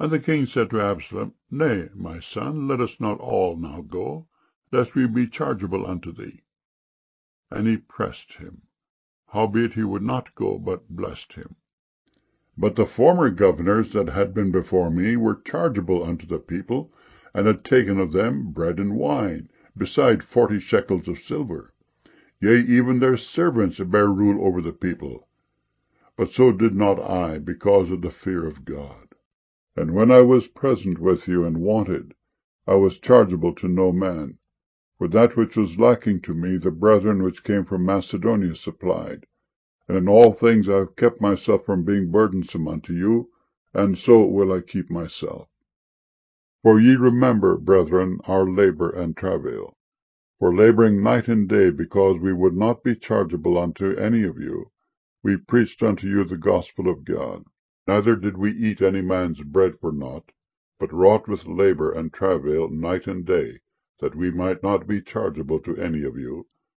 And the king said to Absalom, Nay, my son, let us not all now go, lest we be chargeable unto thee. And he pressed him. Howbeit he would not go, but blessed him. But the former governors that had been before me were chargeable unto the people, and had taken of them bread and wine, beside 40 shekels of silver. Yea, even their servants bare rule over the people. But so did not I, because of the fear of God. And when I was present with you and wanted, I was chargeable to no man. For that which was lacking to me, the brethren which came from Macedonia supplied. And in all things I have kept myself from being burdensome unto you, and so will I keep myself. For ye remember, brethren, our labour and travail. For labouring night and day, because we would not be chargeable unto any of you, we preached unto you the gospel of God. Neither did we eat any man's bread for naught, but wrought with labour and travail night and day, that we might not be chargeable to any of you,